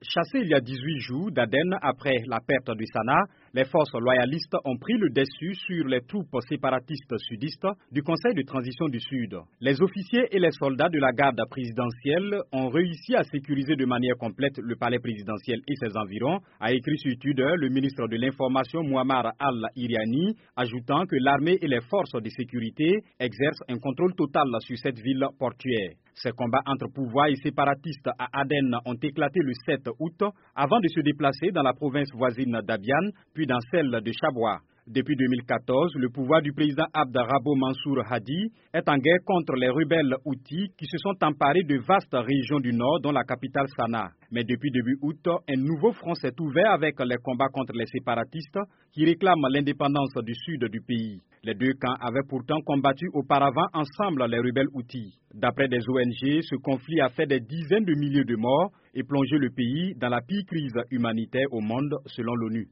Chassés il y a 18 jours d'Aden après la perte du Sanaa, les forces loyalistes ont pris le dessus sur les troupes séparatistes sudistes du Conseil de transition du Sud. Les officiers et les soldats de la garde présidentielle ont réussi à sécuriser de manière complète le palais présidentiel et ses environs, a écrit sur Twitter le ministre de l'Information Mouammar al-Iriani, ajoutant que l'armée et les forces de sécurité exercent un contrôle total sur cette ville portuaire. Ces combats entre pouvoirs et séparatistes à Aden ont éclaté le 7 août avant de se déplacer dans la province voisine d'Abian, puis dans celle de Chabwa. Depuis 2014, le pouvoir du président Abd Rabo Mansour Hadi est en guerre contre les rebelles houthis qui se sont emparés de vastes régions du nord, dont la capitale Sanaa. Mais depuis début août, un nouveau front s'est ouvert avec les combats contre les séparatistes qui réclament l'indépendance du sud du pays. Les deux camps avaient pourtant combattu auparavant ensemble les rebelles houthis. D'après des ONG, ce conflit a fait des dizaines de milliers de morts et plongé le pays dans la pire crise humanitaire au monde selon l'ONU.